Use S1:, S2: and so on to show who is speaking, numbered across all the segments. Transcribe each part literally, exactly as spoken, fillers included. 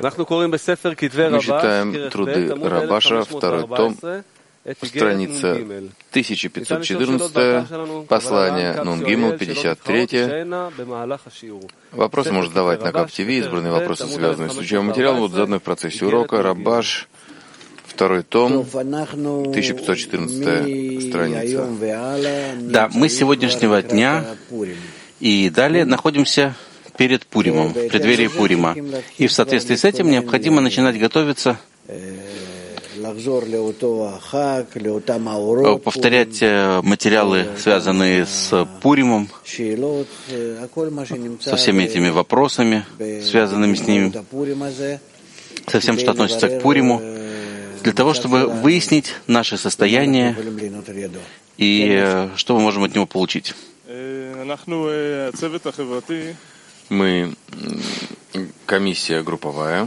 S1: Мы читаем труды Рабаша, второй том, страница тысяча пятьсот четырнадцать, послание Нун Гимл, пятьдесят три. Вопрос можно задавать на Кап-ти ви, избранные вопросы, связанные с учебным материалом, будут заданы в процессе урока. Рабаш, второй том, тысяча пятьсот четырнадцатая страница.
S2: Да, мы с сегодняшнего дня и далее находимся перед Пуримом, в преддверии Пурима. И в соответствии с этим необходимо начинать готовиться, повторять материалы, связанные с Пуримом, со всеми этими вопросами, связанными с ним, со всем, что относится к Пуриму, для того, чтобы выяснить наше состояние и что мы можем от него получить.
S1: Мы комиссия групповая.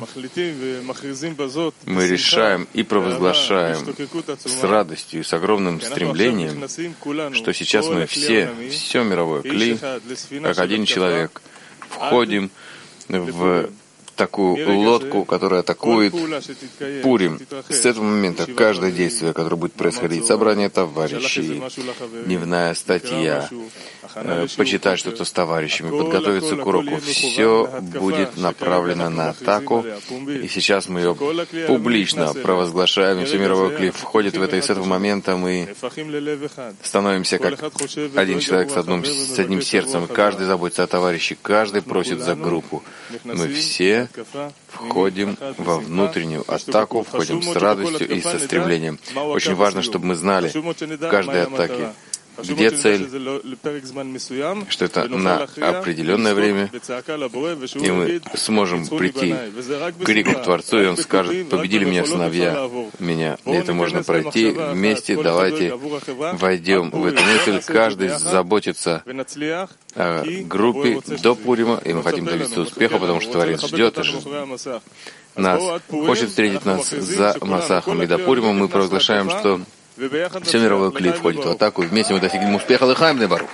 S1: Мы решаем и провозглашаем с радостью и с огромным стремлением, что сейчас мы все, все мировое кли, как один человек, входим в такую лодку, которая атакует Пурим. С этого момента каждое действие, которое будет происходить, собрание товарищей, дневная статья, э, почитать что-то с товарищами, подготовиться к уроку, все будет направлено на атаку. И сейчас мы ее публично провозглашаем, и все мировое клип входит в это, и с этого момента мы становимся как один человек с одним, с одним сердцем. Каждый заботится о товарище, каждый просит за группу. Мы все входим во внутреннюю атаку, входим с радостью и со стремлением. Очень важно, чтобы мы знали в каждой атаке, где цель, что это на определенное время, и мы сможем прийти к крику к Творцу, и Он скажет: «Победили меня сыновья меня». И это можно пройти вместе. Давайте войдем в эту мысль. Каждый заботится о группе до Пурима, и мы хотим добиться успеха, потому что Творец ждет нас, хочет встретить нас за Масахом. И до Пурима мы провозглашаем, что все мировое кли входит в атаку, и вместе мы достигнем успеха. Лехаим небару.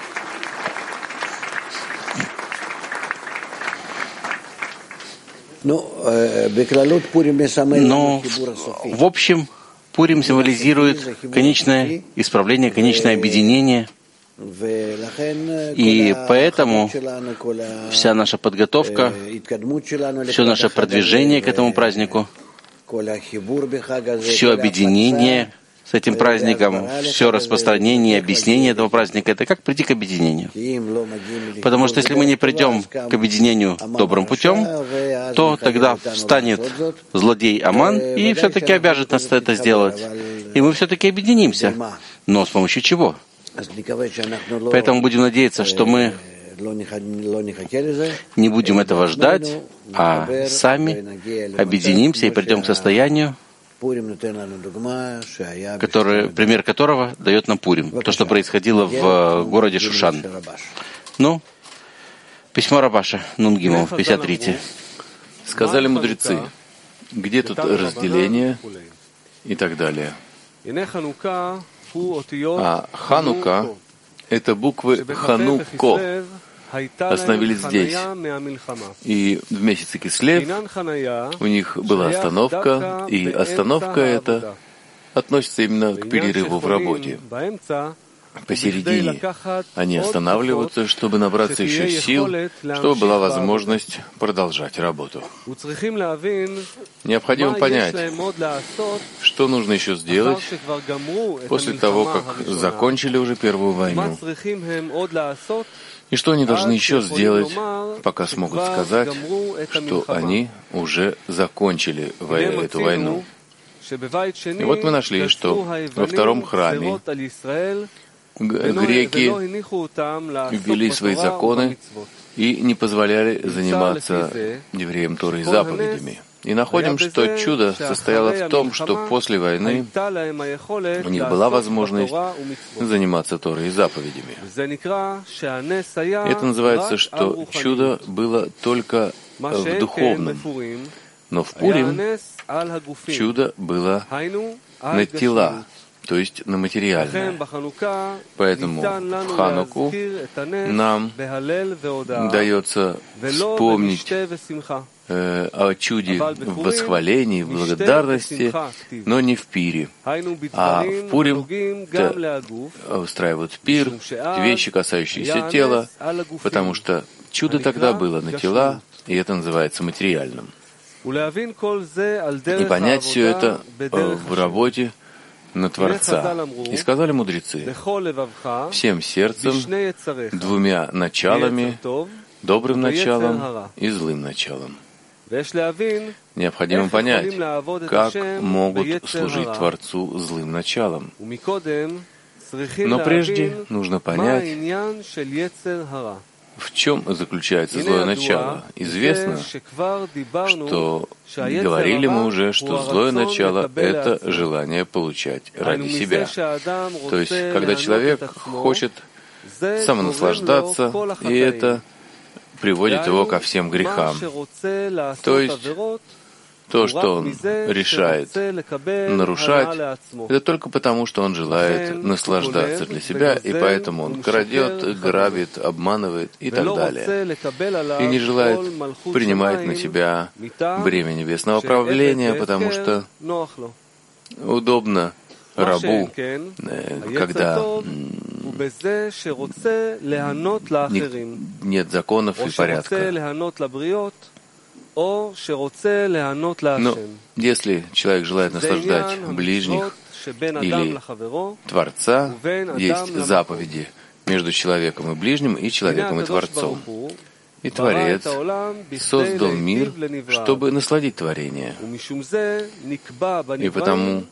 S2: Но, в общем, Пурим символизирует конечное исправление, конечное объединение. И поэтому вся наша подготовка, все наше продвижение к этому празднику, все объединение с этим праздником, все распространение и объяснение этого праздника — это как прийти к объединению. Потому что если мы не придем к объединению добрым путем, то тогда встанет злодей Аман и все-таки обяжет нас это сделать. И мы все-таки объединимся. Но с помощью чего? Поэтому будем надеяться, что мы не будем этого ждать, а сами объединимся и придем к состоянию, который, пример которого дает нам Пурим, то, что происходило в городе Шушан. Ну, письмо Рабаша, Нун Гимл, пятьдесят три.
S1: Сказали мудрецы, где тут разделение и так далее. А Ханука — это буквы Хануко, остановились здесь. И в месяце Кислев у них была остановка, и остановка эта относится именно к перерыву в работе. Посередине они останавливаются, чтобы набраться еще сил, чтобы была возможность продолжать работу. Необходимо понять, что нужно еще сделать после того, как закончили уже Первую войну. И что они должны еще сделать, пока смогут сказать, что они уже закончили эту войну. И вот мы нашли, что во втором храме греки ввели свои законы и не позволяли заниматься евреям Торой и заповедями. И находим, что чудо состояло в том, что после войны у них была возможность заниматься Торой и заповедями. И это называется, что чудо было только в духовном. Но в Пурим чудо было на тела, то есть на материальное. Поэтому в Хануку нам дается вспомнить э, о чуде в восхвалении, в благодарности, но не в пире. А в Пурим устраивают пир, вещи, касающиеся тела, потому что чудо тогда было на тела, и это называется материальным. И понять все это в работе на Творца. И сказали мудрецы: всем сердцем, двумя началами, добрым началом и злым началом. Необходимо понять, как могут служить Творцу злым началом. Но прежде нужно понять, в чем заключается злое начало. Известно, что говорили мы уже, что злое начало — это желание получать ради себя. То есть, когда человек хочет самонаслаждаться, и это приводит его ко всем грехам. То есть, то, что он решает нарушать, это только потому, что он желает наслаждаться для себя, и поэтому он крадет, грабит, обманывает и так далее. И не желает принимать на себя бремя небесного правления, потому что удобно рабу, когда нет законов и порядка. Но если человек желает наслаждать ближних или Творца, есть заповеди между человеком и ближним, и человеком и Творцом. И Творец создал мир, чтобы насладить творение. И потому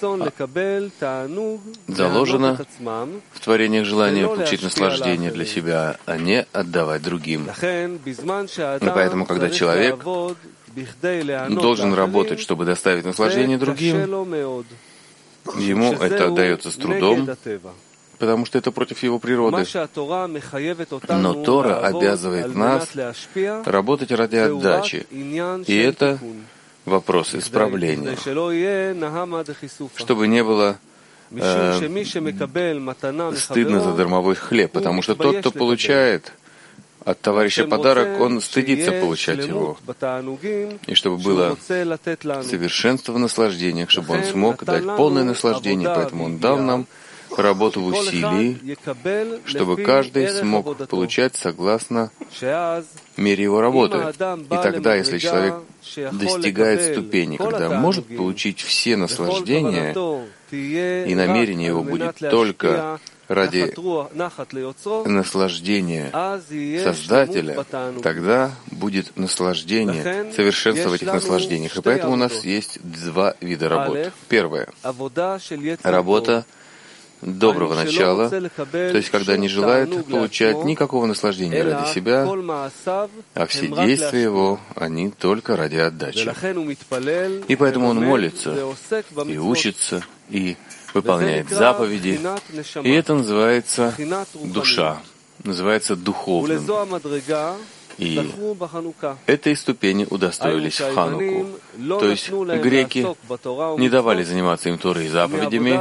S1: заложено в творениях желание получить наслаждение для себя, а не отдавать другим. И поэтому, когда человек должен работать, чтобы доставить наслаждение другим, ему это дается с трудом, потому что это против его природы. Но Тора обязывает нас работать ради отдачи. И это вопрос исправления. Чтобы не было э, стыдно за дармовой хлеб, потому что тот, кто получает от товарища подарок, он стыдится получать его. И чтобы было совершенство в наслаждениях, чтобы он смог дать полное наслаждение, поэтому он дал нам работу в усилии, чтобы каждый смог получать согласно мере его работы. И тогда, если человек достигает ступени, когда может получить все наслаждения, и намерение его будет только ради наслаждения Создателя, тогда будет наслаждение, совершенство в этих наслаждениях. И поэтому у нас есть два вида работ. Первое — работа доброго начала, то есть когда не желает получать никакого наслаждения ради себя, а все действия его, они только ради отдачи. И поэтому он молится, и учится, и выполняет заповеди, и это называется душа, называется духовным. И этой ступени удостоились в Хануку. То есть греки не давали заниматься им Торой и заповедями,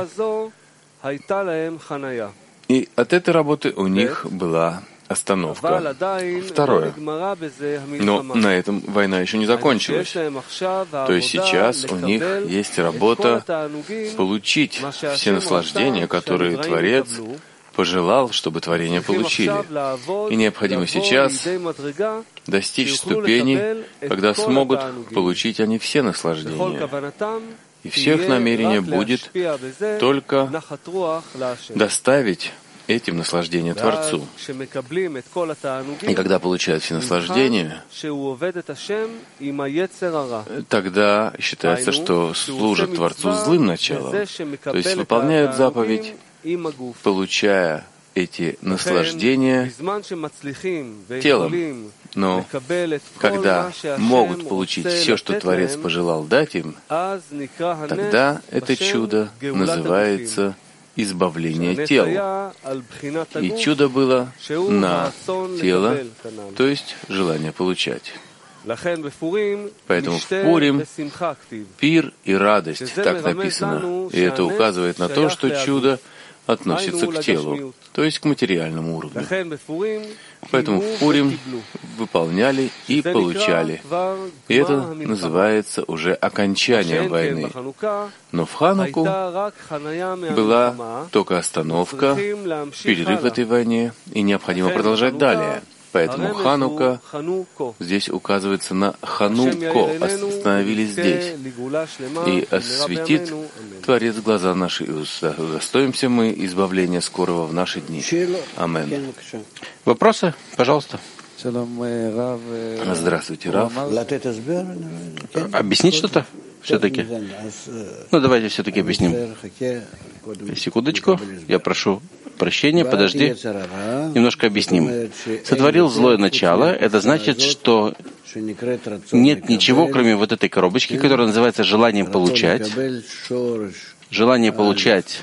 S1: и от этой работы у них была остановка. Второе. Но на этом война еще не закончилась. То есть сейчас у них есть работа получить все наслаждения, которые Творец пожелал, чтобы творения получили. И необходимо сейчас достичь ступени, когда смогут получить они все наслаждения. И все их намерение будет только доставить этим наслаждение Творцу. И когда получают все наслаждения, тогда считается, что служат Творцу злым началом, то есть выполняют заповедь, получая эти наслаждения телом. Но когда могут получить все, что Творец пожелал дать им, тогда это чудо называется избавление тела. И чудо было на тело, то есть желание получать. Поэтому в Пурим пир и радость, так написано. И это указывает на то, что чудо относится к телу, то есть к материальному уровню. Поэтому в Пурим выполняли и получали. И это называется уже окончанием войны. Но в Хануку была только остановка, перерыв в этой войне, и необходимо продолжать далее. Поэтому Ханука здесь указывается на Хануко, остановились здесь. И осветит Творец глаза наши, и удостоимся мы избавления скорого в наши дни. Амин.
S2: Вопросы? Пожалуйста.
S1: Здравствуйте, Рав.
S2: Объяснить что-то все-таки? Ну, давайте все-таки объясним. Секундочку. Я прошу прощения, подожди. Немножко объясним. Сотворил злое начало. Это значит, что нет ничего, кроме вот этой коробочки, которая называется желанием получать. Желание получать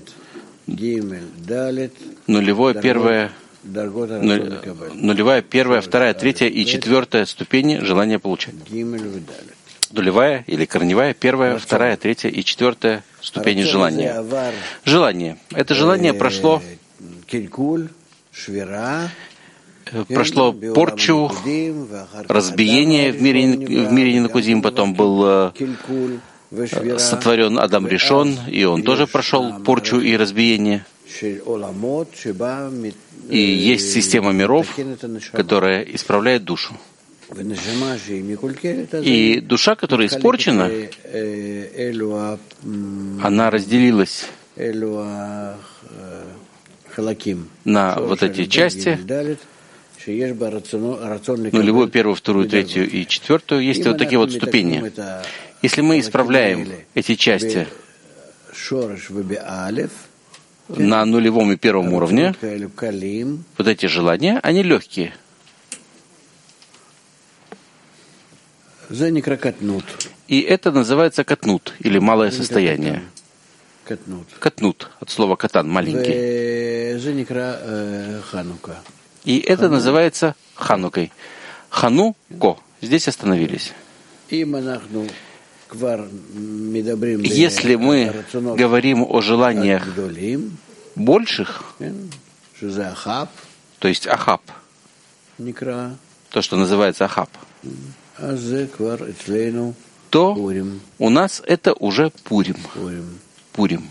S2: нулевое, первое, нулевая, первая, вторая, третья и четвертая ступени желания получать. Нулевая или корневая, первая, вторая, третья и четвертая ступени желания. Желание. Это желание прошло, прошло порчу, разбиение в мире, в мире Нинакудим, потом был сотворен Адам Ришон, и он тоже прошел порчу и разбиение. И есть система миров, которая исправляет душу. И душа, которая испорчена, она разделилась на вот эти части, нулевую, первую, вторую, третью и четвертую. Есть вот такие вот ступени. Если мы исправляем эти части на нулевом и первом уровне, вот эти желания, они легкие. И это называется катнут, или малое состояние. Катнут, от слова катан, маленький. И это называется ханукой. Хануко. Здесь остановились. Если мы говорим о желаниях больших, то есть ахаб, то, что называется ахаб, то у нас это уже Пурим. Пурим.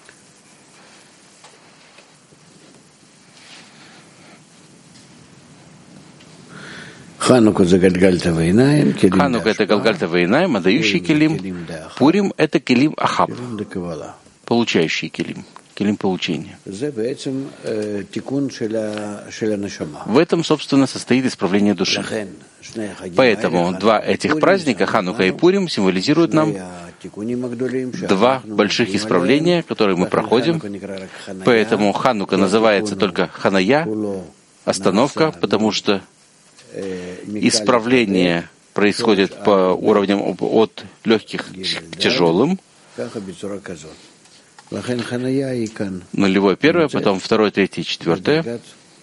S3: Ханука это Гальгальта
S2: Вейнаим, отдающий келим. Пурим это келим ахаб, получающий келим, келим получения. В этом, собственно, состоит исправление души. Поэтому два этих праздника, Ханука и Пурим, символизируют нам два больших исправления, которые мы проходим. Поэтому Ханука называется только Ханая, остановка, потому что исправление происходит по уровням от легких к тяжелым. Нулевое первое, потом второе, третье, четвертое.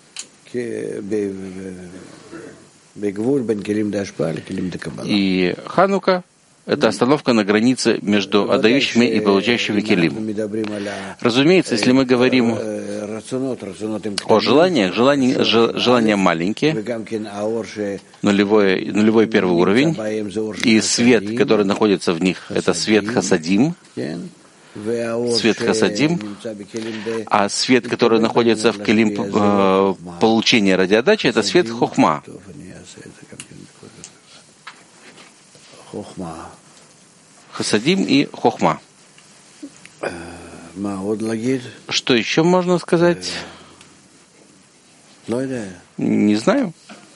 S2: И Ханука — это остановка на границе между отдающими и получающими келим. Разумеется, если мы говорим о желаниях, желания, желания маленькие, нулевой, нулевой первый уровень, и свет, который находится в них, это свет хасадим, свет хасадим, а свет, который находится в келим э, получения ради отдачи, это свет хохма. Хасадим и хохма. Что еще можно сказать? Не знаю.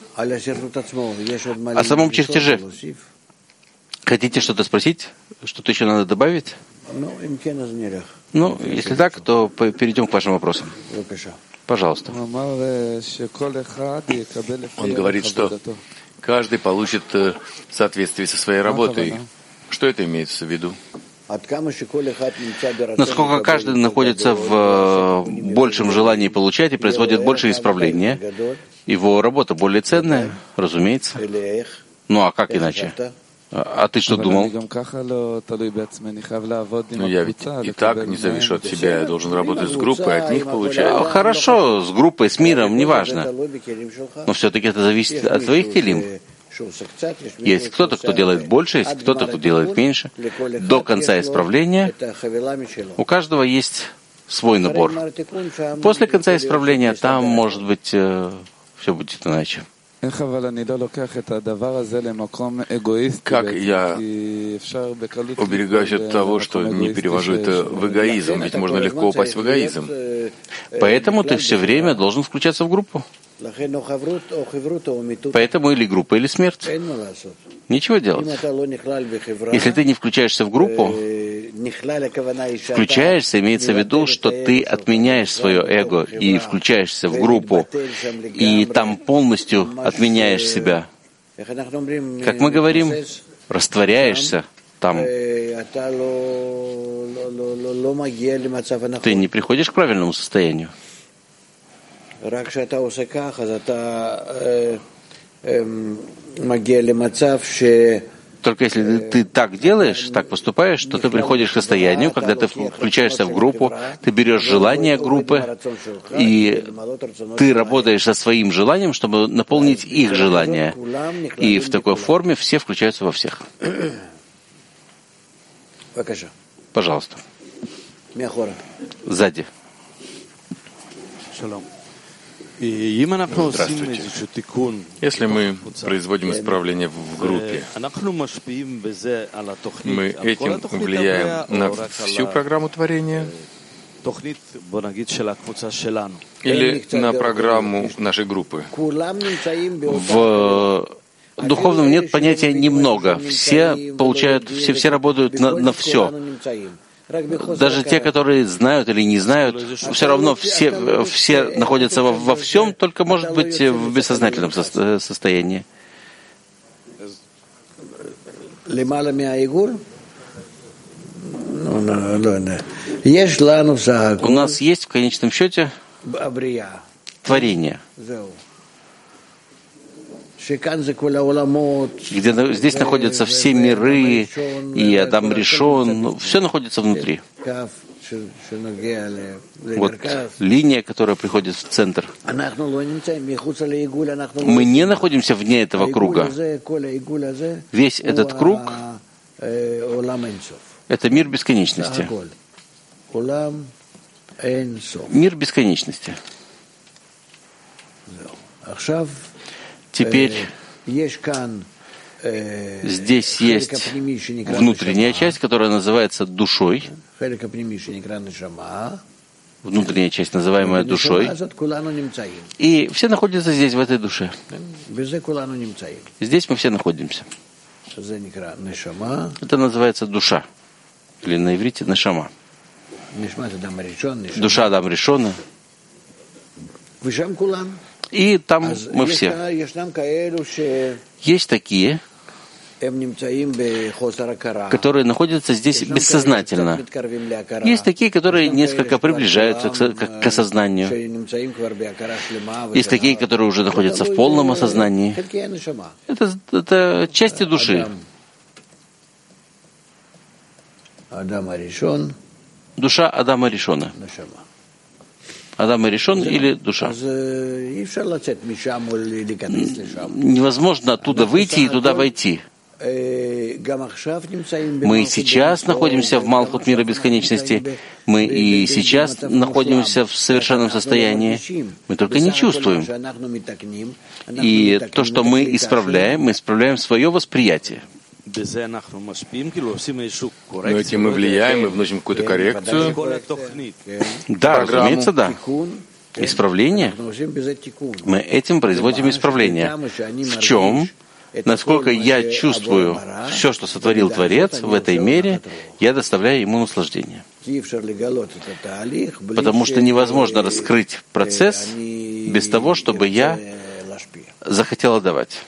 S2: О самом чертеже. Хотите что-то спросить? Что-то еще надо добавить? Ну, если так, то перейдем к вашим вопросам. Пожалуйста.
S1: Он говорит, что каждый получит в соответствии со своей работой. Что это имеется в виду?
S2: Насколько каждый находится в большем желании получать и производит больше исправления, его работа более ценная, разумеется. Ну а как иначе? А ты что думал?
S1: Ну, я ведь и так не завишу от себя, я должен работать с группой, от них получаю.
S2: Хорошо, с группой, с миром, неважно. Но все-таки это зависит от твоих келим. Есть кто-то, кто делает больше, есть кто-то, кто делает меньше. До конца исправления у каждого есть свой набор. После конца исправления там, может быть, все будет иначе.
S1: Как я уберегаюсь от того, что не перевожу это в эгоизм, ведь можно легко упасть в эгоизм.
S2: Поэтому ты все время должен включаться в группу. Поэтому или группа, или смерть. Ничего делать. Если ты не включаешься в группу, включаешься, имеется в виду, что ты отменяешь свое эго и включаешься в группу, и там полностью отменяешь себя. Как мы говорим, растворяешься там. Ты не приходишь к правильному состоянию. Только если ты, ты так делаешь, так поступаешь, то ты приходишь к состоянию, когда ты включаешься в группу, ты берешь желание группы, и ты работаешь со своим желанием, чтобы наполнить их желание. И в такой форме все включаются во всех. Пожалуйста. Сзади.
S1: Здравствуйте. Если мы производим исправление в группе, мы этим влияем на всю программу творения или на программу нашей группы?
S2: В духовном нет понятия «немного». Все получают, все, все работают на, на все. Даже те, которые знают или не знают, все равно все, все находятся во, во всем, только, может быть, в бессознательном со- состоянии. У нас есть в конечном счете творение, где здесь находятся все миры, и Адам Ришон, все находится внутри. Вот линия, которая приходит в центр. Мы не находимся вне этого круга. Весь этот круг — это мир бесконечности. Мир бесконечности. Теперь здесь есть внутренняя часть, которая называется душой. Внутренняя часть, называемая душой. И все находятся здесь, в этой душе. Здесь мы все находимся. Это называется душа. Или на иврите нешама. Душа Адам Ришона. И там мы все. Есть такие, которые находятся здесь бессознательно. Есть такие, которые несколько приближаются к, к, к осознанию. Есть такие, которые уже находятся в полном осознании. Это, это части души. Душа Адама Ришона. Адам Ришон или душа. Невозможно оттуда выйти и туда войти. Мы сейчас находимся в Малхут мира бесконечности. Мы и сейчас находимся в совершенном состоянии. Мы только не чувствуем. И то, что мы исправляем, мы исправляем свое восприятие.
S1: Но этим мы влияем, мы вносим какую-то коррекцию.
S2: Да, разумеется, да. Исправление. Мы этим производим исправление. В чем? Насколько я чувствую все, что сотворил Творец в этой мере, я доставляю ему наслаждение. Потому что невозможно раскрыть процесс без того, чтобы я захотел отдавать.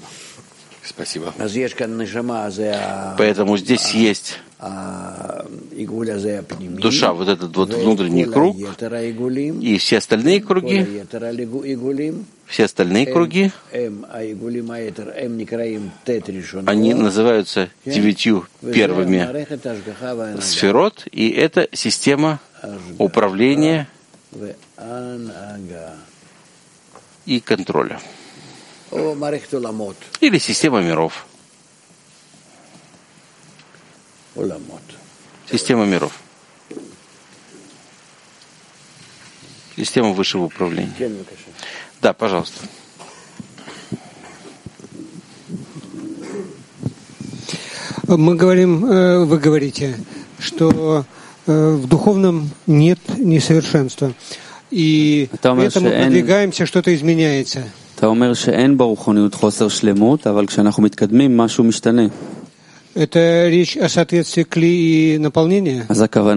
S1: Спасибо.
S2: Поэтому здесь есть душа, вот этот вот внутренний круг, и все остальные круги, все остальные круги, они называются девятью первыми сферот, и это система управления и контроля. Или система миров. Система миров. Система высшего управления. Да, пожалуйста.
S3: Мы говорим, вы говорите, что в духовном нет несовершенства. И поэтому продвигаемся, что-то изменяется. Это речь о соответствии кли и наполнения?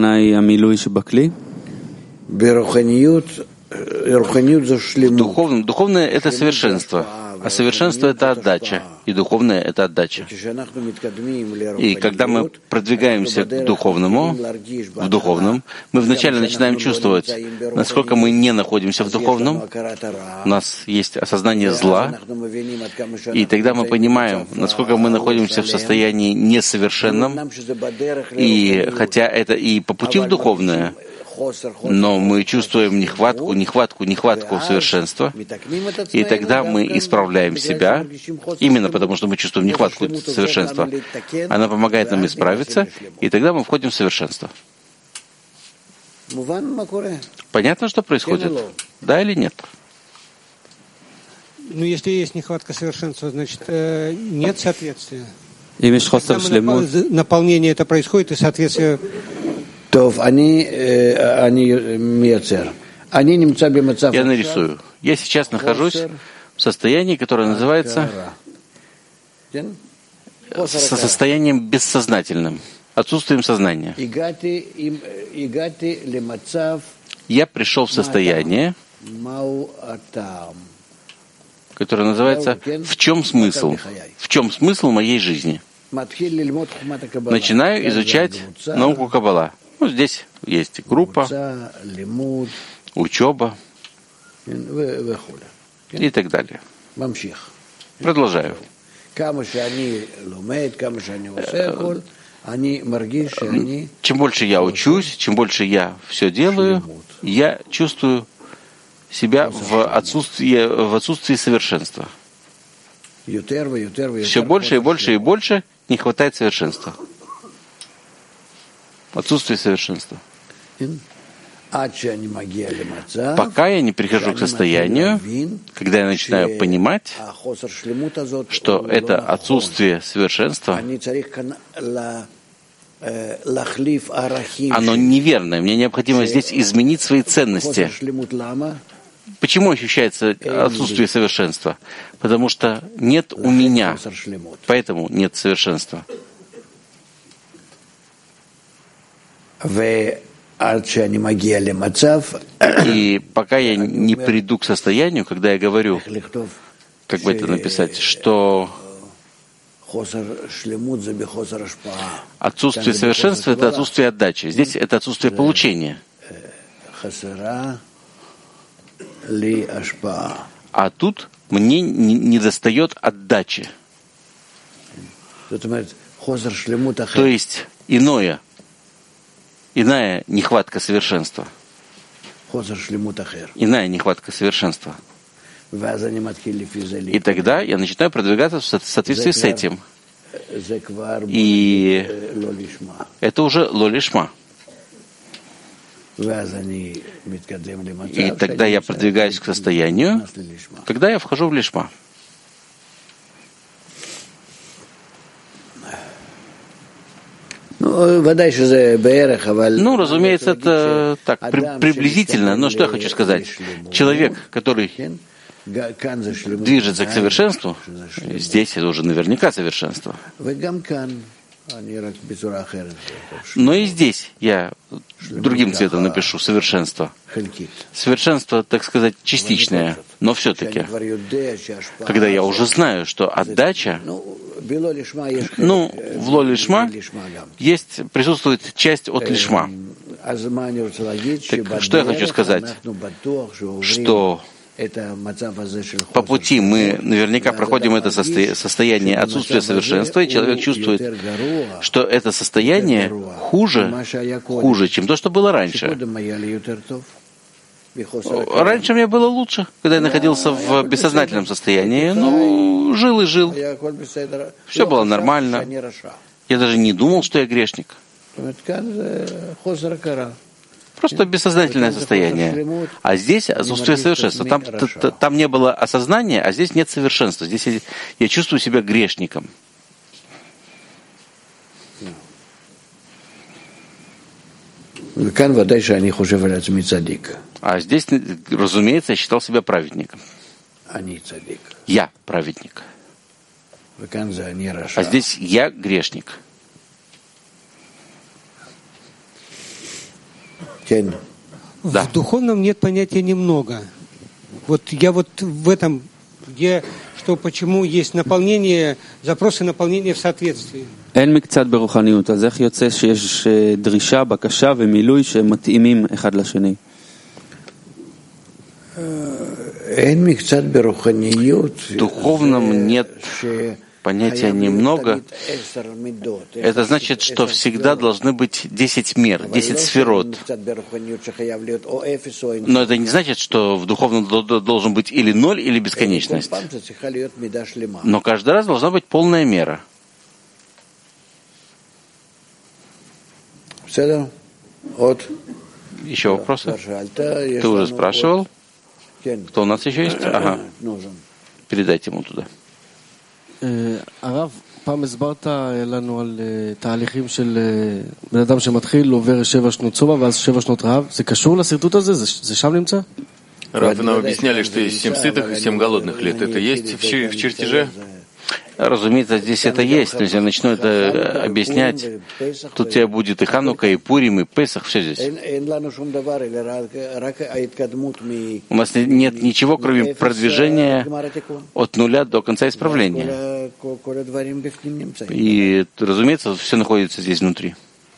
S2: Духовное, духовное — это совершенство, а совершенство — это отдача, и духовное — это отдача. И когда мы продвигаемся к духовному, в духовном, мы вначале начинаем чувствовать, насколько мы не находимся в духовном, у нас есть осознание зла, и тогда мы понимаем, насколько мы находимся в состоянии несовершенном, и хотя это и по пути в духовное, но мы чувствуем нехватку, нехватку, нехватку совершенства, и тогда мы исправляем себя, именно потому что мы чувствуем нехватку совершенства. Она помогает нам исправиться, и тогда мы входим в совершенство. Понятно, что происходит? Да или нет?
S3: Ну, если есть нехватка совершенства, значит, э, нет соответствия. Напол- наполнение это происходит, и соответствие...
S2: Я нарисую. Я сейчас нахожусь в состоянии, которое называется со состоянием бессознательным, отсутствием сознания. Я пришел в состояние, которое называется «В чем смысл?» В чем смысл моей жизни? Начинаю изучать науку Каббала. Ну, здесь есть группа, учеба и так далее. Продолжаю. Чем больше я учусь, чем больше я все делаю, я чувствую себя в отсутствии, в отсутствии совершенства. Все больше и больше и больше не хватает совершенства. Отсутствие совершенства. Пока я не прихожу к состоянию, когда я начинаю понимать, что это отсутствие совершенства, оно неверное. Мне необходимо здесь изменить свои ценности. Почему ощущается отсутствие совершенства? Потому что нет у меня, поэтому нет совершенства. И пока я не приду к состоянию, когда я говорю, как бы это написать, что отсутствие совершенства — это отсутствие отдачи. Здесь это отсутствие получения. А тут мне не достает отдачи. То есть иное. Иная нехватка совершенства. Иная нехватка совершенства. И тогда я начинаю продвигаться в соответствии с этим. И это уже ло-лишма. И тогда я продвигаюсь к состоянию, когда я вхожу в лишма. Ну, разумеется, это так при, приблизительно, но что я хочу сказать? Человек, который движется к совершенству, здесь это уже наверняка совершенство. Но и здесь я другим цветом напишу совершенство. Совершенство, так сказать, частичное, но все-таки, когда я уже знаю, что отдача Ну, в ло лишма есть, присутствует часть от лишма. Так, что я хочу сказать? Что по пути мы наверняка проходим это состояние отсутствия совершенства, и человек чувствует, что это состояние хуже, хуже, чем то, что было раньше. Раньше мне было лучше, когда я находился в бессознательном состоянии. Ну, жил и жил. Все было нормально. Я даже не думал, что я грешник. Просто бессознательное состояние. А здесь отсутствие совершенства. Там, там не было осознания, а здесь нет совершенства. Здесь я, я чувствую себя грешником. А здесь, разумеется, я считал себя праведником. Я праведник. А здесь я грешник.
S3: Да. В духовном нет понятия немного. Вот я вот в этом, где, что почему есть наполнение, запросы наполнения в соответствии.
S4: אין מקצת ברוחניות, אז איך יוצא שיש דרישה, בקשה ומילוי שמתאימים אחד לשני?
S2: אין מקצת ברוחניות. В духовном нет понятия немного. Это значит, что всегда должны быть десять мер, десять сферот. Но это не значит, что в духовном должен быть или ноль, или бесконечность. Но каждый раз должна быть полная мера. Еще вопросы? Ты уже спрашивал? Кто у нас еще есть? Ага. Передайте ему туда.
S5: הרב, פעם הסברת לנו על תהליכים של בן אדם שמתחיל, עובר שבע שנות צובה ואז שבע שנות רעב. זה קשור לסרטוט הזה? זה שם נמצא?
S1: Рав, нам объясняли, что есть семь сытых и семь голодных лет. Это есть в чертеже?
S2: Разумеется, здесь это есть, но если я начну это объяснять, то у тебя будет и Ханука, и Пурим, и Песах, все здесь. У нас нет ничего, кроме продвижения от нуля до конца исправления. И, разумеется, все находится здесь внутри.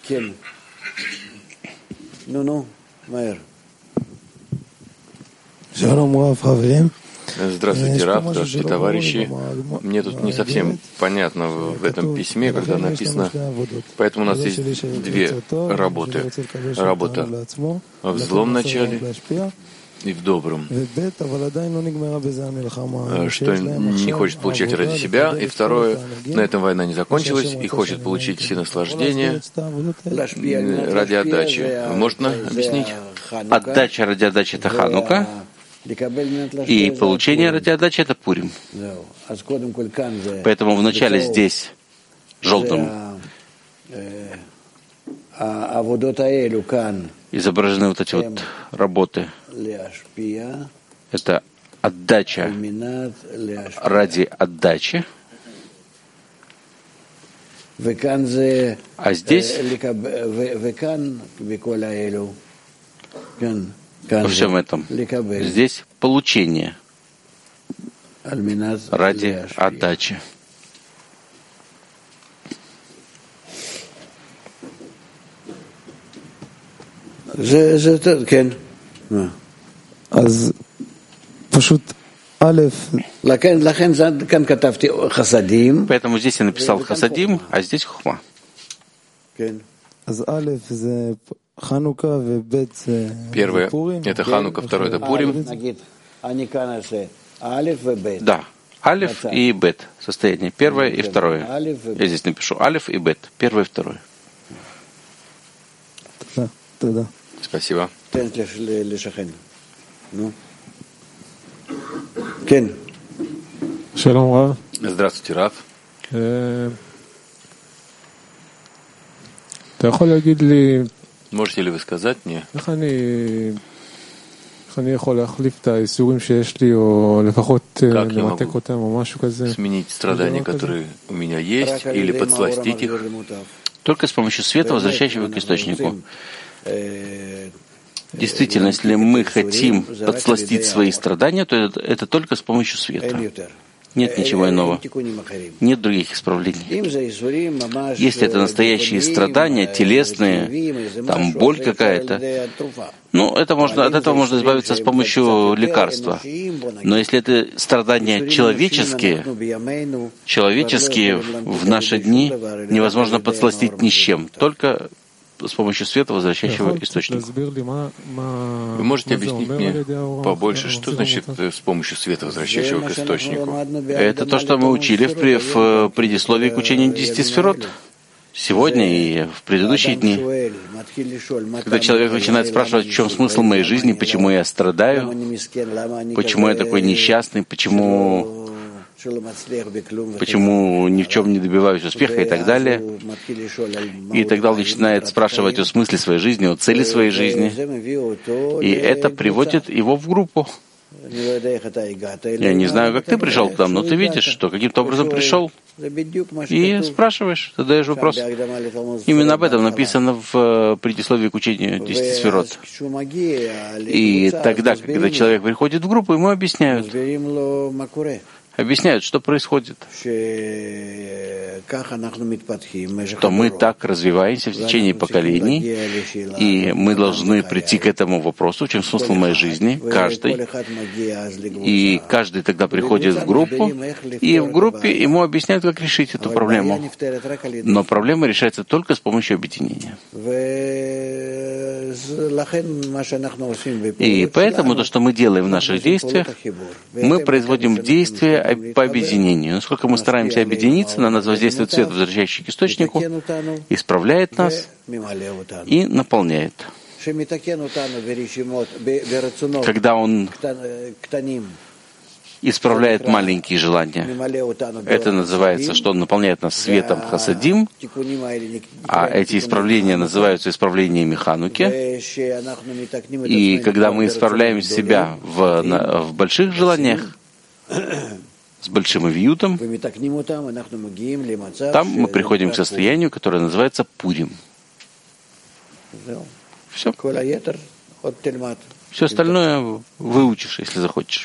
S1: Здравствуйте, Рав, здравствуйте, товарищи. Мне тут не совсем понятно в этом письме, когда написано, поэтому у нас есть две работы. Работа в злом начале и в добром, что не хочет получать ради себя, и второе, на этом война не закончилась, и хочет получить все наслаждения ради отдачи. Можно объяснить?
S2: Отдача ради отдачи — это Ханука, и получение ради отдачи — это Пурим. Поэтому вначале здесь, желтым, изображены вот эти вот работы. Это отдача ради отдачи. А здесь во всем этом здесь получение ради отдачи.
S4: אז פשוט א',
S2: Поэтому здесь я написал хасадим, а здесь хухма.
S4: אז א', זה חנוכה וב' זה
S1: Первое — это Ханука, второе — это Пурим.
S2: Да, алиф и бет состояние. Первое и второе. Я здесь напишу алиф и бет. Первое и второе.
S4: Да, да.
S1: Спасибо. Здравствуйте, Рав. Можете ли вы сказать мне, как я могу сменить страдания, которые у меня есть, или подсластить их?
S2: Только с помощью света, возвращающего к источнику. Действительно, если мы хотим подсластить свои страдания, то это, это только с помощью света. Нет ничего иного. Нет других исправлений. Если это настоящие страдания, телесные, там боль какая-то, ну, это можно, от этого можно избавиться с помощью лекарства. Но если это страдания человеческие, человеческие в наши дни невозможно подсластить ни с чем, только с помощью света, возвращающего источника.
S1: Вы можете объяснить мне побольше, что значит с помощью света, возвращающего к источнику?
S2: Это то, что мы учили в, в предисловии к учению десяти сферот. Сегодня и в предыдущие дни. Когда человек начинает спрашивать, в чем смысл моей жизни, почему я страдаю, почему я такой несчастный, почему, почему ни в чем не добиваюсь успеха и так далее. И тогда он начинает спрашивать о смысле своей жизни, о цели своей жизни. И это приводит его в группу. Я не знаю, как ты пришел к нам, но ты видишь, что каким-то образом пришел и спрашиваешь, задаешь вопрос. Именно об этом написано в предисловии к учению десяти сферот. И тогда, когда человек приходит в группу, ему объясняют. Объясняют, что происходит. То мы так развиваемся в течение поколений, и мы должны прийти к этому вопросу, в чем смысл моей жизни, каждый. И каждый тогда приходит в группу, и в группе ему объясняют, как решить эту проблему. Но проблема решается только с помощью объединения. И поэтому то, что мы делаем в наших действиях, мы производим действия по объединению. Насколько мы стараемся объединиться, на нас воздействует свет, возвращающий к источнику, исправляет нас и наполняет. Когда он исправляет маленькие желания, это называется, что он наполняет нас светом хасадим, а эти исправления называются исправлениями Хануки. И когда мы исправляем себя в, на, в больших желаниях, с большим авиютом, там мы приходим к состоянию, которое называется Пурим. Все. Все остальное выучишь, если захочешь.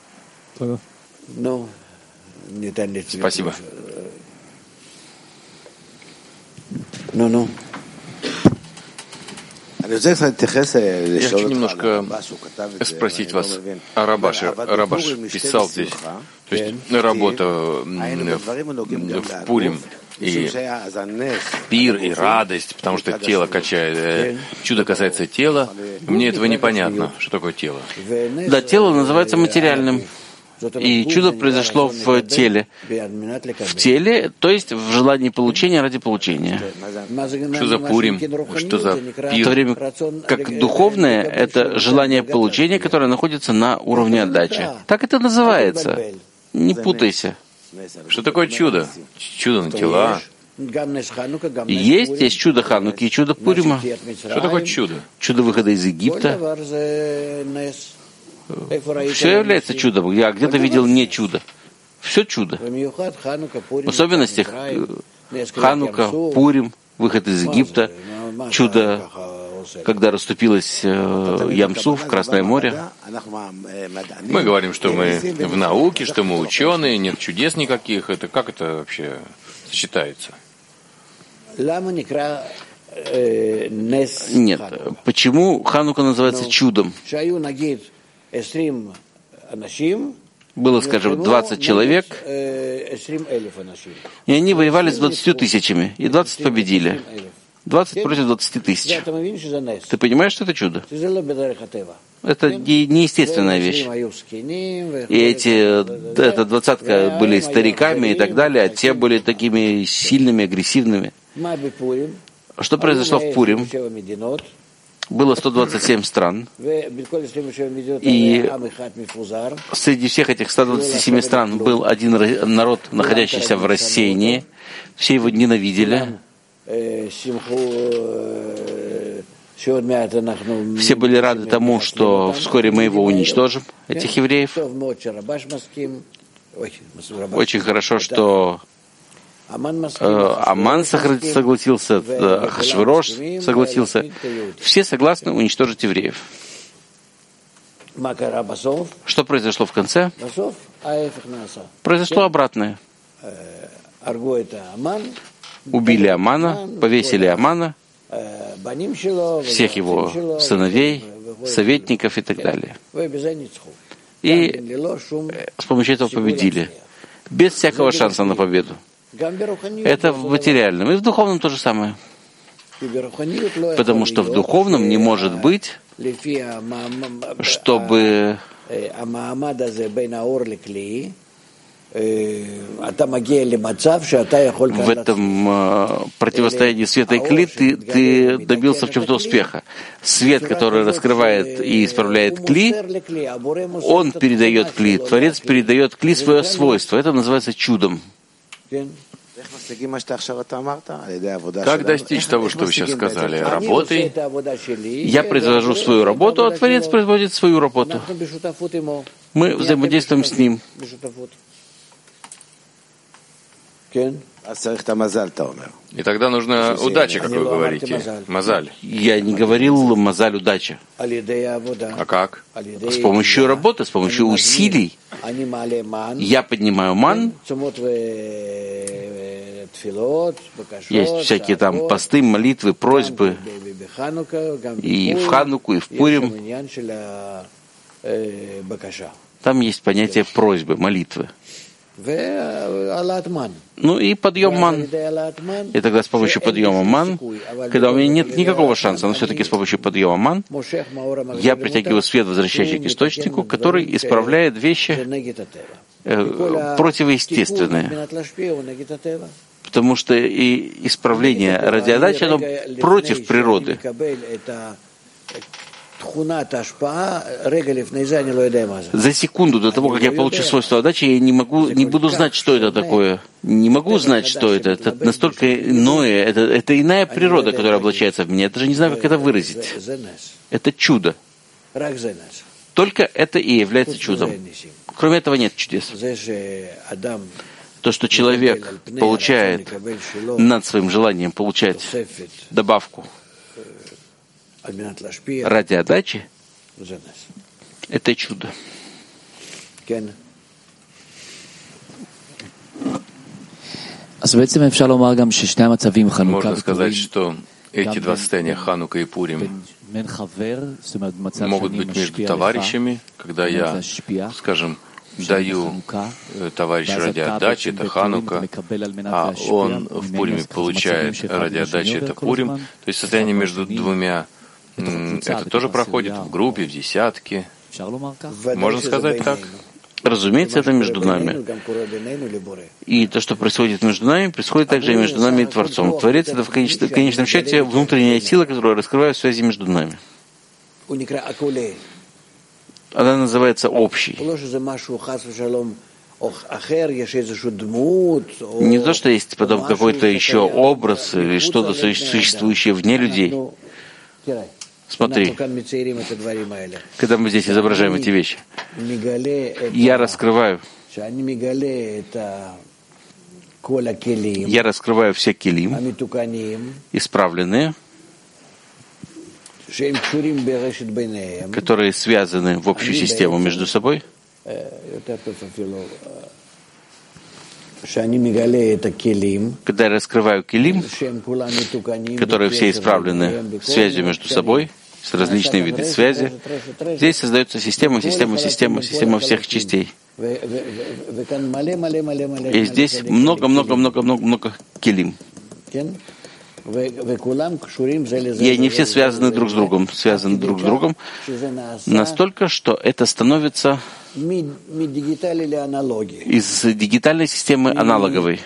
S1: Спасибо.
S2: Ну-ну.
S1: Я хочу немножко спросить вас о Рабаше. Рабаш писал здесь, то есть работа в Пурим, и пир, и радость, потому что тело качает, чудо касается тела. Мне этого непонятно, что такое тело.
S2: Да, тело называется материальным. И чудо произошло в теле. В теле, то есть в желании получения ради получения.
S1: Что за Пурим? Что за пир?
S2: В то время как духовное — это желание получения, которое находится на уровне отдачи. Так это называется. Не путайся.
S1: Что такое чудо? Чудо на тела.
S2: Есть, есть чудо Хануки и чудо Пурима.
S1: Что такое чудо?
S2: Чудо выхода из Египта. Все является чудом. Я где-то видел не чудо. Все чудо. В особенностях Ханука, Пурим, выход из Египта, чудо, когда расступилось Ям-Суф, Красное море.
S1: Мы говорим, что мы в науке, что мы ученые, нет чудес никаких. Это как это вообще сочетается?
S2: Нет. Почему Ханука называется чудом? Было, скажем, двадцать человек, и они воевали с двадцатью тысячами, и двадцать победили. двадцать против двадцати тысяч. Ты понимаешь, что это чудо? Это не, неестественная вещь. И эти, эта двадцатка были стариками и так далее, а те были такими сильными, агрессивными. Что произошло в Пурим? Было сто двадцать семь стран, и среди всех этих ста двадцати семи стран был один народ, находящийся в рассеянии, все его ненавидели, все были рады тому, что вскоре мы его уничтожим, этих евреев. Очень хорошо, что Аман согласился, Ахашвирош согласился. Все согласны уничтожить евреев. Что произошло в конце? Произошло обратное. Убили Амана, повесили Амана, всех его сыновей, советников и так далее. И с помощью этого победили. Без всякого шанса на победу. Это в материальном. И в духовном то же самое. Потому что в духовном не может быть, чтобы в этом э, противостоянии света и кли ты, ты добился в чем-то успеха. Свет, который раскрывает и исправляет кли, он передает кли. Творец передает кли свое свойство. Это называется чудом.
S1: Как достичь того, что вы сейчас сказали? Работой?
S2: Я произвожу свою работу, а Творец производит свою работу. Мы взаимодействуем с Ним.
S1: И тогда нужна удача, как вы говорите. Мазаль.
S2: Я не говорил мазаль удача.
S1: А как?
S2: С помощью работы, с помощью усилий. Я поднимаю ман. Есть всякие там посты, молитвы, просьбы. И в Хануку, и в Пурим. Там есть понятие просьбы, молитвы. Ну и подъем ман. И тогда с помощью подъема ман, когда у меня нет никакого шанса, но все-таки с помощью подъема ман, я притягиваю свет, возвращающий к источнику, который исправляет вещи э, противоестественные. Потому что и исправление ради отдачи, оно против природы. За секунду до того, как я получу свойство отдачи, я не могу, не буду знать, что это такое. Не могу знать, что это. Это настолько иное, это, это иная природа, которая облачается в меня. Я даже не знаю, как это выразить. Это чудо. Только это и является чудом. Кроме этого нет чудес. То, что человек получает над своим желанием получать добавку ради отдачи, это чудо.
S1: Можно сказать, что эти два состояния, Ханука и Пурим, могут быть между товарищами, когда я, скажем, даю товарищу ради отдачи, это Ханука, а он в Пуриме получает ради отдачи, это Пурим. То есть состояние между двумя, это тоже проходит в группе, в десятке. Можно сказать так?
S2: Разумеется, это между нами. И то, что происходит между нами, происходит также и между нами и Творцом. Творец — это в конечном, в конечном счете внутренняя сила, которая раскрывает связи между нами. Она называется общей. Не то, что есть потом какой-то еще образ или что-то существующее вне людей. Смотри, когда мы здесь изображаем эти вещи, я раскрываю, я раскрываю все келим, исправленные, которые связаны в общую систему между собой. Когда я раскрываю келим, которые все исправлены связью между собой, с различными видами связи, здесь создается система, система, система, система всех частей. И здесь много-много-много-много-много келим. И они все связаны друг с другом, связаны друг с другом, настолько, что это становится из дигитальной системы аналоговой.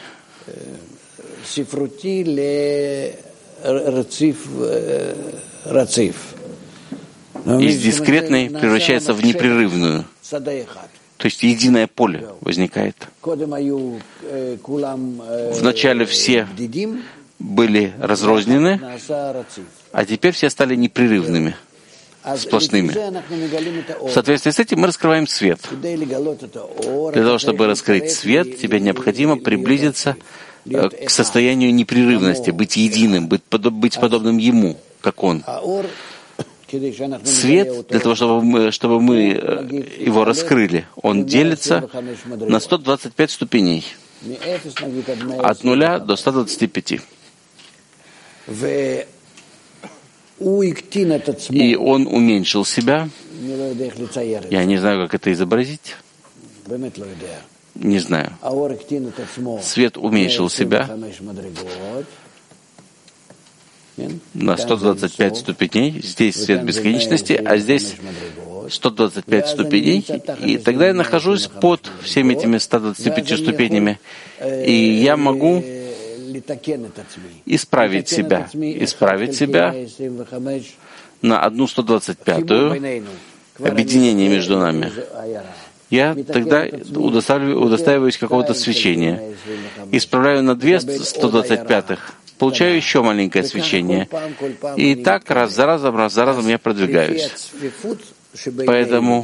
S2: Из дискретной превращается в непрерывную. То есть единое поле возникает. Вначале все были разрозненны, а теперь все стали непрерывными, сплошными. В соответствии с этим мы раскрываем свет. Для того, чтобы раскрыть свет, тебе необходимо приблизиться к состоянию непрерывности, быть единым, быть подобным ему, как он. Свет, для того, чтобы мы, чтобы мы его раскрыли, он делится на сто двадцать пять ступеней. От нуля до ста двадцати пяти. И он уменьшил себя. Я не знаю, как это изобразить. Не знаю. Свет уменьшил себя на сто двадцать пять ступеней. Здесь свет бесконечности, а здесь сто двадцать пять ступеней. И тогда я нахожусь под всеми этими ста двадцатью пятью ступенями. И я могу исправить себя. Исправить себя на одну сто двадцать пятую. Объединение между нами. Я тогда удостаиваюсь какого-то свечения. Исправляю на две сто двадцать пятых. Получаю еще маленькое свечение. И так раз за разом, раз за разом я продвигаюсь. Поэтому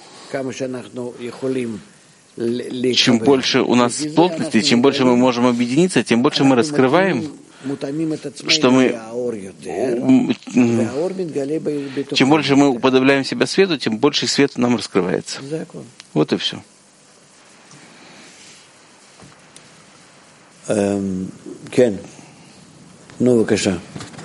S2: чем больше у нас плотности, чем больше мы можем объединиться, тем больше мы раскрываем, что мы... Чем больше мы уподобляем себя свету, тем больше свет нам раскрывается. Вот и все.
S6: Кен. Ну, бываша.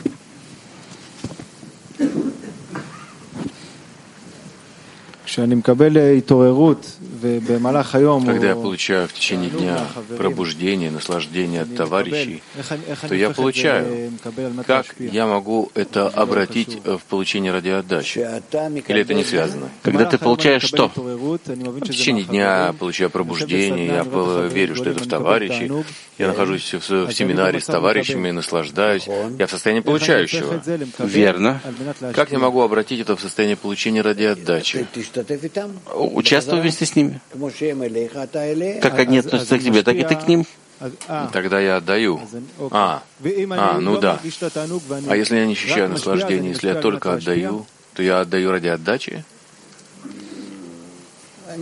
S1: Когда я получаю в течение дня пробуждение, наслаждение от товарищей, то я получаю. Как я могу это обратить в получение ради отдачи? Или это не связано?
S2: Когда ты получаешь что?
S1: В течение дня получаю пробуждение, я верю, что это в товарищи, я нахожусь в, в семинаре с товарищами, наслаждаюсь, я в состоянии получающего.
S2: Верно.
S1: Как я могу обратить это в состояние получения ради отдачи?
S2: Участвуй вместе с ними. Как они относятся к тебе, так и ты к ним.
S1: Тогда я отдаю. А, а, ну да. А если я не ощущаю наслаждения, если я только отдаю, то я отдаю ради отдачи?
S2: Я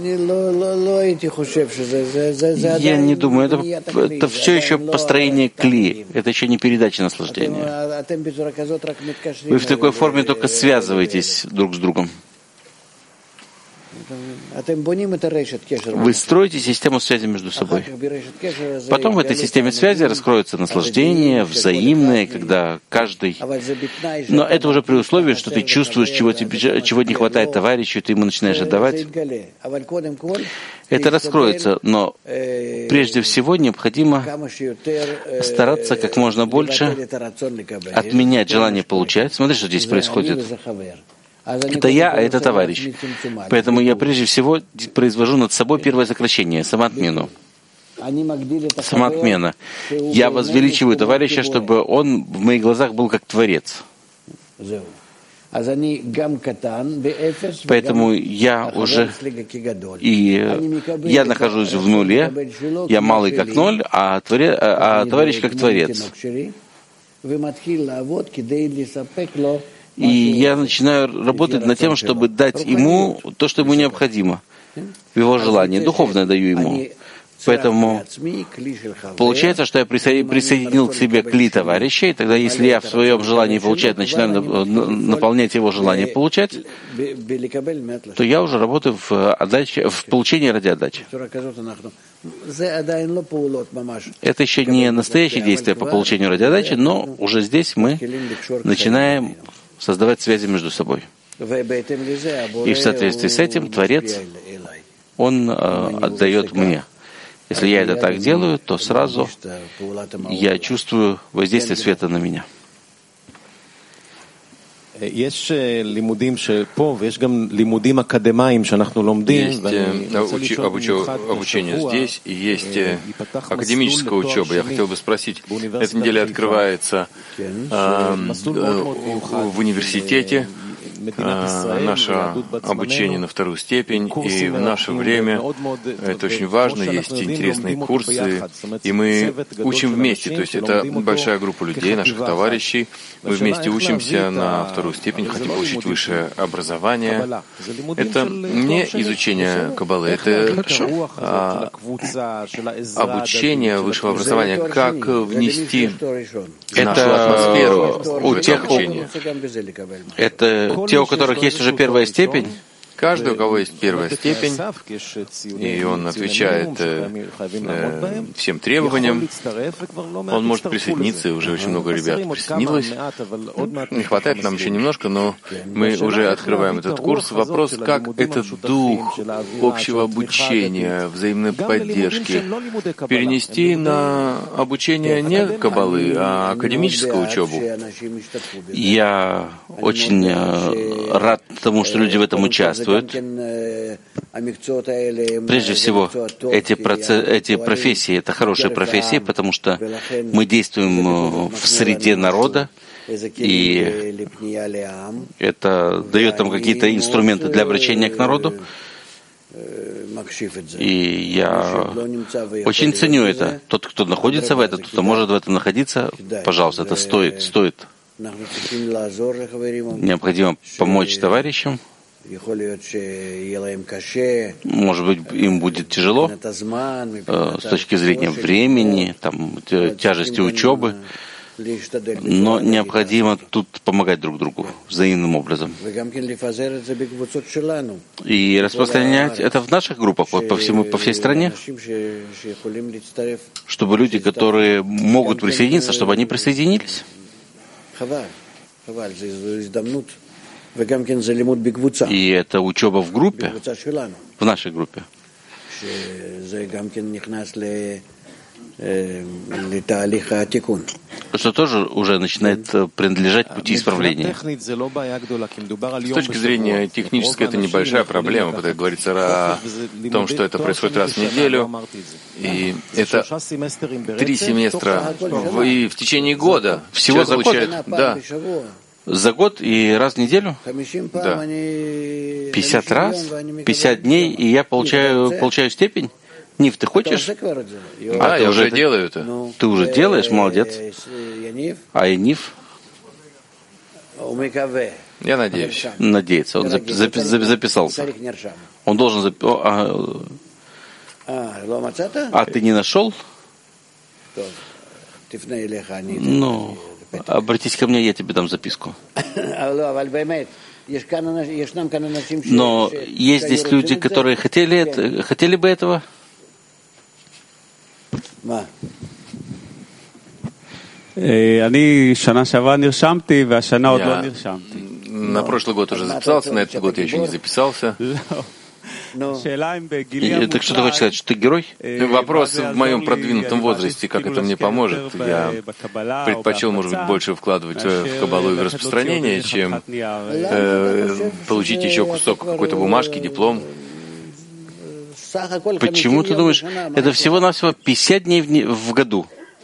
S2: не думаю, это, это все еще построение кли, это еще не передача наслаждения. Вы в такой форме только связываетесь друг с другом. Вы строите систему связи между собой. Потом в этой системе связи раскроется наслаждение, взаимное, когда каждый... Но это уже при условии, что ты чувствуешь, чего, тебе, чего не хватает товарищу, ты ему начинаешь отдавать. Это раскроется, но прежде всего необходимо стараться как можно больше отменять желание получать. Смотри, что здесь происходит. Это я, а это товарищ. Поэтому я прежде всего произвожу над собой первое сокращение, самоотмену. Самоотмена. Я возвеличиваю товарища, чтобы он в моих глазах был как творец. Поэтому я уже и я нахожусь в нуле, я малый как ноль, а, творец, а товарищ как творец. И я начинаю работать над тем, чтобы дать ему то, что ему необходимо, в его желании. Духовное даю ему. Поэтому получается, что я присоединил к себе кли товарища, и тогда, если я в своем желании получать, начинаю наполнять его желание получать, то я уже работаю в, отдаче, в получении ради отдачи. Это еще не настоящее действие по получению ради отдачи, но уже здесь мы начинаем создавать связи между собой. И в соответствии с этим Творец, он э, отдает мне. Если я это так делаю, то сразу я чувствую воздействие света на меня.
S1: Есть обучение здесь, и есть академическая учеба. Я хотел бы спросить, на этой неделе открывается э, в университете наше обучение на вторую степень, и в наше время это очень важно, есть интересные курсы, и мы учим вместе, то есть это большая группа людей, наших товарищей, мы вместе учимся на вторую степень, хотим получить высшее образование. Это не изучение Каббалы, это а, обучение высшего образования, как внести нашу атмосферу
S2: у тех, это те, у которых есть уже первая степень,
S1: каждый, у кого есть первая степень, и он отвечает э, э, всем требованиям, он может присоединиться, и уже очень много ребят присоединилось. Не хватает нам еще немножко, но мы уже открываем этот курс. Вопрос, как этот дух общего обучения, взаимной поддержки перенести на обучение не каббалы, а академическую учебу.
S2: Я очень э, рад тому, что люди в этом участвуют. Прежде всего, эти, процесс, эти профессии — это хорошие профессии, потому что мы действуем в среде народа, и это дает нам какие-то инструменты для обращения к народу. И я очень ценю это. Тот, кто находится в этом, кто может в этом находиться, пожалуйста, это стоит, стоит. Необходимо помочь товарищам. Может быть, им будет тяжело э, с точки зрения времени, там, тяжести учебы, но необходимо тут помогать друг другу взаимным образом. И распространять это в наших группах по, всему, по всей стране, чтобы люди, которые могут присоединиться, чтобы они присоединились. И это учеба в группе, в нашей группе, что тоже уже начинает принадлежать пути исправления.
S1: С точки зрения технической это небольшая проблема, потому что говорится о том, что это происходит раз в неделю, и это три семестра в, и в течение года.
S2: Всего за год?
S1: Да.
S2: За год и раз в неделю?
S1: Да.
S2: пятьдесят раз? пятьдесят дней, и я получаю, получаю степень? Нив, ты хочешь?
S1: А, а я уже это... делаю это.
S2: Ты уже делаешь? Молодец. А и Нив?
S1: Я надеюсь.
S2: Надеется. Он запи- запи- запи- записался. Он должен... Запи- О, а... а ты не нашел? Ну... Обратись ко мне, я тебе дам записку. Но есть здесь люди, которые хотели, это, хотели бы этого?
S1: Я на прошлый год уже записался, на этот год я еще не записался.
S2: И, так что ты хочешь сказать, что ты герой?
S1: Вопрос в моем продвинутом возрасте, как это мне поможет. Я предпочел, может быть, больше вкладывать в каббалу и в распространение, чем э, получить еще кусок какой-то бумажки, диплом.
S2: Почему ты думаешь, это всего-навсего пятьдесят дней в, в году?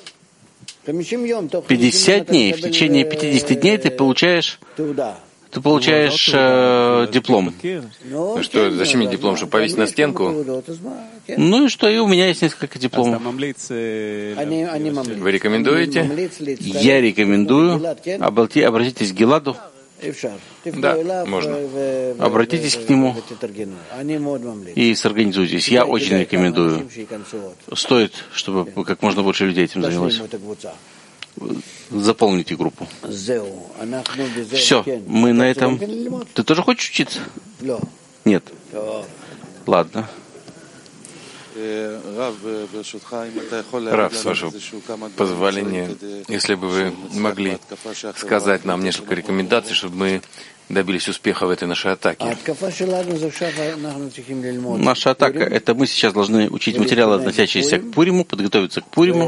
S2: пятьдесят дней, в течение пятидесяти дней ты получаешь... Ты получаешь э, диплом.
S1: Ну что, зачем мне диплом, чтобы повесить на стенку?
S2: Ну и что, и у меня есть несколько дипломов.
S1: Вы рекомендуете?
S2: Я рекомендую. Обрати, обратитесь к Гиладу.
S1: Да, можно.
S2: Обратитесь к нему и сорганизуйтесь. Я очень рекомендую. Стоит, чтобы как можно больше людей этим занялось. Заполните группу. Все, мы на этом... Ты тоже хочешь учиться? Нет. Ладно.
S1: Рав, с вашего позволения, если бы вы могли сказать нам несколько рекомендаций, чтобы мы добились успеха в этой нашей атаке.
S2: Наша атака — это мы сейчас должны учить материалы, относящиеся к Пуриму, подготовиться к Пуриму.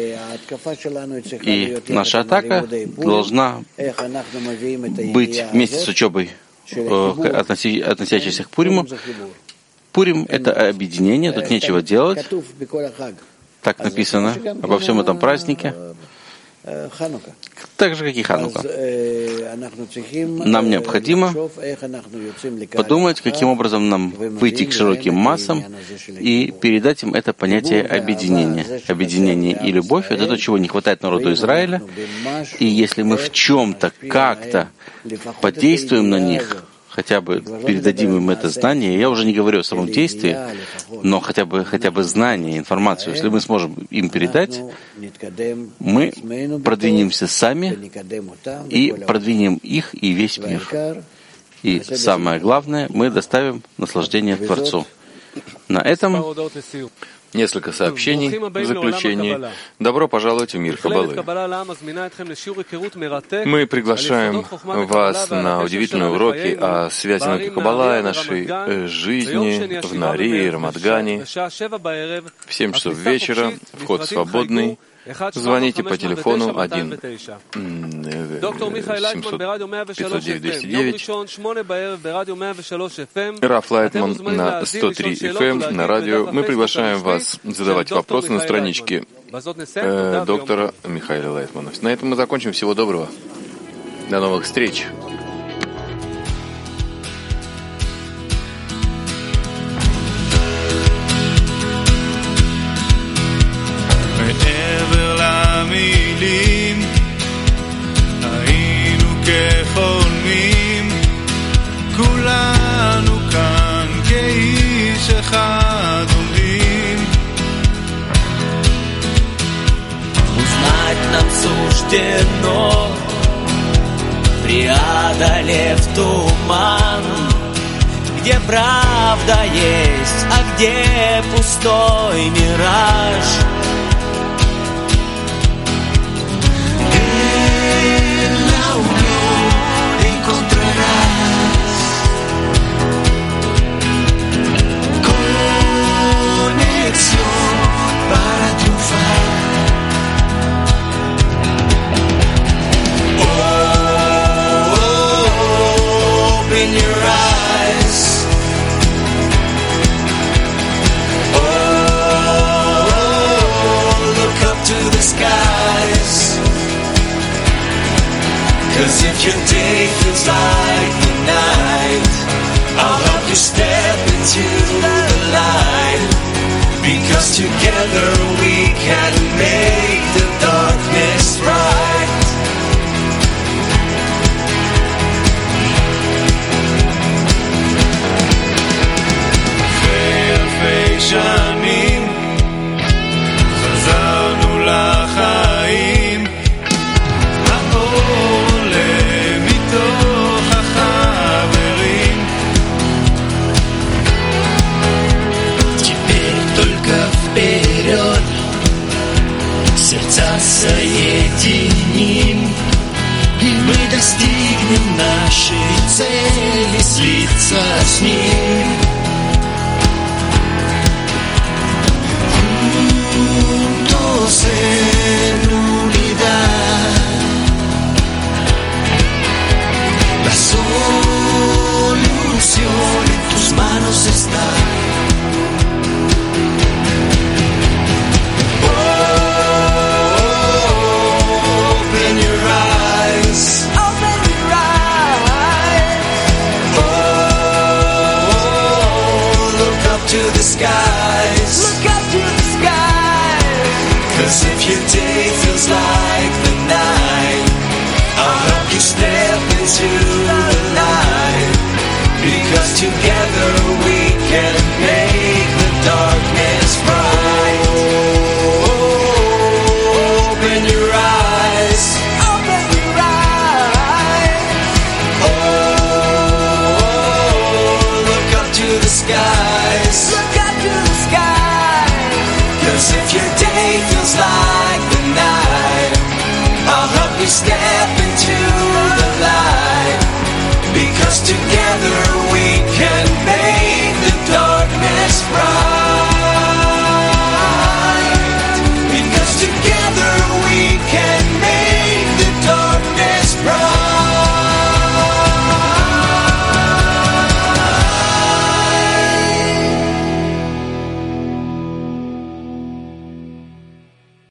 S2: И наша атака должна быть вместе с учебой, относящейся к Пуриму. Пурим — это объединение, тут нечего делать. Так написано обо всем этом празднике. Так же, как и Ханука. Нам необходимо подумать, каким образом нам выйти к широким массам и передать им это понятие объединения. Объединение и любовь — это то, чего не хватает народу Израиля. И если мы в чем-то, как-то подействуем на них, хотя бы передадим им это знание, я уже не говорю о самом действии, но хотя бы, хотя бы знание, информацию, если мы сможем им передать, мы продвинемся сами и продвинем их и весь мир. И самое главное, мы доставим наслаждение Творцу. На этом
S1: несколько сообщений в заключении. Добро пожаловать в мир Каббалы. Мы приглашаем вас на удивительные уроки о связи науки Каббала и нашей жизни в Нари и Рамадгане. В семь часов вечера, вход свободный. Звоните по телефону один семьсот пятьсот девять двести девять. Раф Лайтман на сто три эф эм на радио. Мы приглашаем вас задавать вопросы на страничке э, доктора Михаила Лайтмана. На этом мы закончим. Всего доброго. До новых встреч.
S7: היינו כחולמים, כולנו כאן כאיש אחד עומדים.
S8: Узнать нам суждено, преодолев туман, где правда есть, а где пустой мираж. Cause if your day feels like the night, I'll help you step into the light. Because together we can make the darkness bright.
S7: אחרי אלפי שנים חזרנו לחיים.
S8: Сердца соединим, и мы достигнем нашей цели, слиться с ним. Juntos en unidad, la solución en tus manos está. To the skies, look up to the skies. Cause if your day feels like the night, I'll help you step into the light. Because together we can make the darkness